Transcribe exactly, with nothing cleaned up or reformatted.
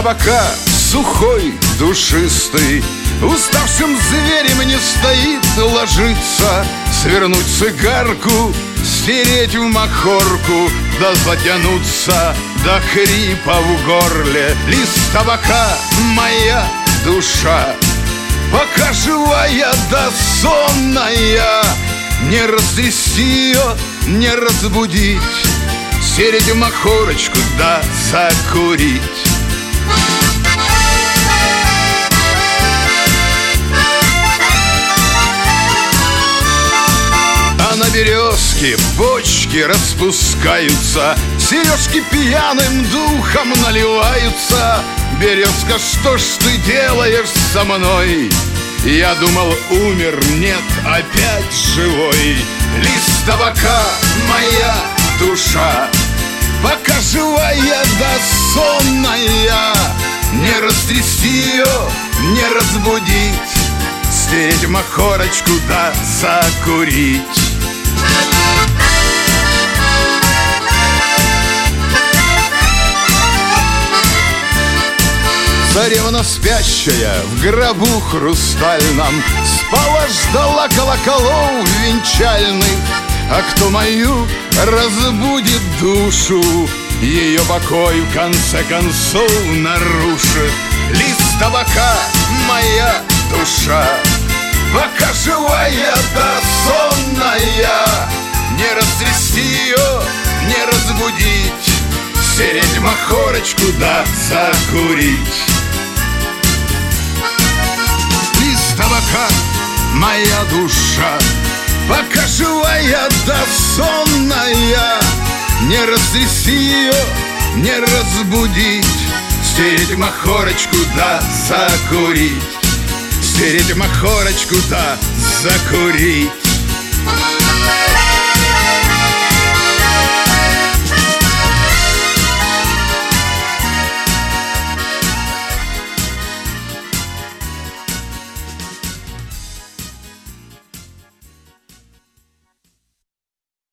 табака сухой, душистый, уставшим зверем не стоит ложиться, свернуть цигарку, стереть в махорку, да затянуться до хрипа в горле. Лист табака — моя душа, пока живая да сонная, не растрясти ее, не разбудить, стереть в махорочку да закурить. А на березке почки распускаются, сережки пьяным духом наливаются. Березка, что ж ты делаешь со мной? Я думал, умер, нет, опять живой. Лист табака — моя душа, пока живая да сонная, не растрясти ее, не разбудить, стереть в махорочку да закурить. Царевна спящая в гробу хрустальном спала, ждала колоколов венчальных. А кто мою разбудит душу, ее покой в конце концов нарушит. Лист табака — моя душа, пока живая да сонная, не растрясти ее, не разбудить, стереть махорочку да закурить. Лист табака — моя душа, пока живая да сонная, не растрясти ее, не разбудить, стереть махорочку да закурить, стереть махорочку да закурить.